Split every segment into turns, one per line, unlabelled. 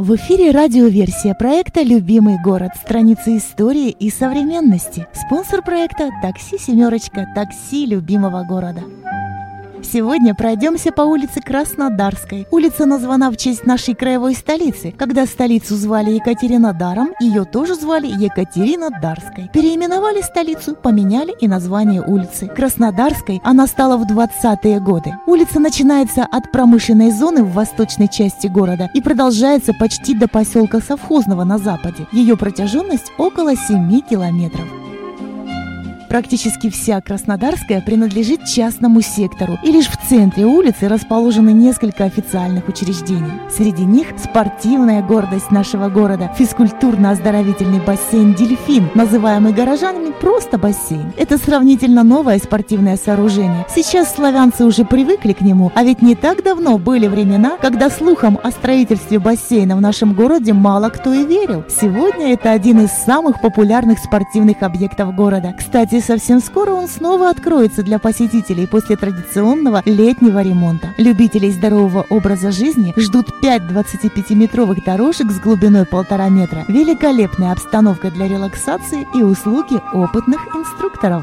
В эфире радиоверсия проекта «Любимый город. Страницы истории и современности». Спонсор проекта «Такси Семерочка». Такси любимого города. Сегодня пройдемся по улице Краснодарской. Улица названа в честь нашей краевой столицы. Когда столицу звали Екатеринодаром, ее тоже звали Екатеринодарской. Переименовали столицу, поменяли и название улицы. Краснодарской она стала в 20-е годы. Улица начинается от промышленной зоны в восточной части города и продолжается почти до поселка Совхозного на западе. Ее протяженность около 7 километров. Практически вся Краснодарская принадлежит частному сектору, и лишь в центре улицы расположены несколько официальных учреждений. Среди них спортивная гордость нашего города – физкультурно-оздоровительный бассейн «Дельфин», называемый горожанами просто бассейн. Это сравнительно новое спортивное сооружение. Сейчас славянцы уже привыкли к нему, а ведь не так давно были времена, когда слухам о строительстве бассейна в нашем городе мало кто и верил. Сегодня это один из самых популярных спортивных объектов города. Кстати, совсем скоро он снова откроется для посетителей после традиционного летнего ремонта. Любителей здорового образа жизни ждут 5 25-метровых дорожек с глубиной 1,5 метра, великолепная обстановка для релаксации и услуги опытных инструкторов.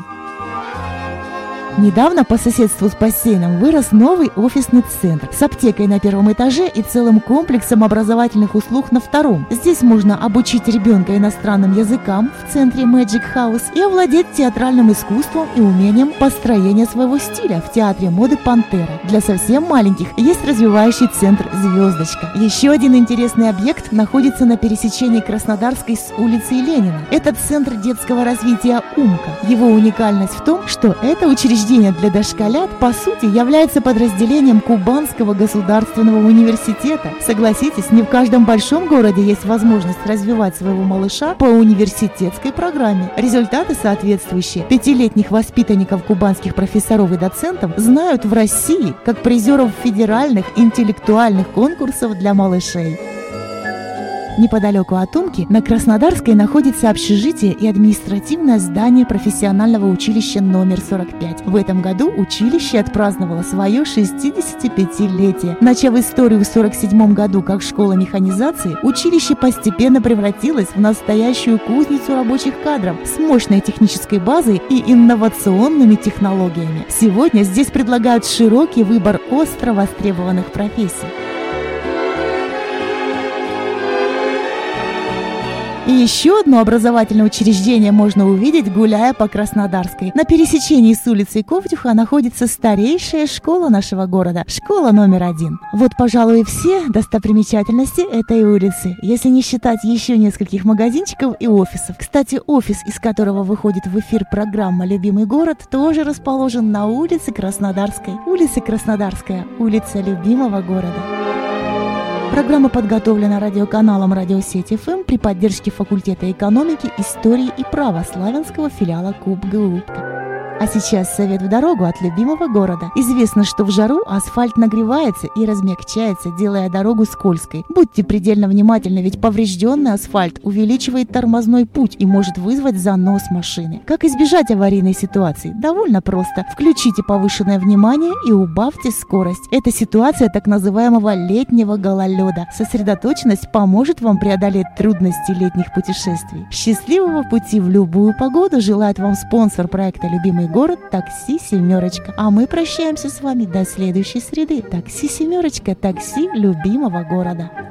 Недавно по соседству с бассейном вырос новый офисный центр с аптекой на первом этаже и целым комплексом образовательных услуг на втором. Здесь можно обучить ребенка иностранным языкам в центре Magic House и овладеть театральным искусством и умением построения своего стиля в театре моды «Пантера». Для совсем маленьких есть развивающий центр «Звездочка». Еще один интересный объект находится на пересечении Краснодарской с улицей Ленина. Это центр детского развития «Умка». Его уникальность в том, что это учреждение для дошколят, по сути, является подразделением Кубанского государственного университета. Согласитесь, не в каждом большом городе есть возможность развивать своего малыша по университетской программе. Результаты соответствующие. 5-летних воспитанников кубанских профессоров и доцентов знают в России как призеров федеральных интеллектуальных конкурсов для малышей. Неподалеку от Умки на Краснодарской находится общежитие и административное здание профессионального училища номер 45. В этом году училище отпраздновало свое 65-летие. Начав историю в 1947 году как школа механизации, училище постепенно превратилось в настоящую кузницу рабочих кадров с мощной технической базой и инновационными технологиями. Сегодня здесь предлагают широкий выбор остро востребованных профессий. И еще одно образовательное учреждение можно увидеть, гуляя по Краснодарской. На пересечении с улицей Ковдюха находится старейшая школа нашего города – школа номер 1. Вот, пожалуй, и все достопримечательности этой улицы, если не считать еще нескольких магазинчиков и офисов. Кстати, офис, из которого выходит в эфир программа «Любимый город», тоже расположен на улице Краснодарской. Улица Краснодарская – улица любимого города. Программа подготовлена радиоканалом «Радиосеть ФМ» при поддержке факультета экономики, истории и права Славянского филиала КУБ-ГУ. А сейчас совет в дорогу от любимого города. Известно, что в жару асфальт нагревается и размягчается, делая дорогу скользкой. Будьте предельно внимательны, ведь поврежденный асфальт увеличивает тормозной путь и может вызвать занос машины. Как избежать аварийной ситуации? Довольно просто. Включите повышенное внимание и убавьте скорость. Это ситуация так называемого летнего гололеда. Сосредоточенность поможет вам преодолеть трудности летних путешествий. Счастливого пути в любую погоду желает вам спонсор проекта «Любимый город» «Такси Семерочка». А мы прощаемся с вами до следующей среды. Такси Семерочка, такси любимого города.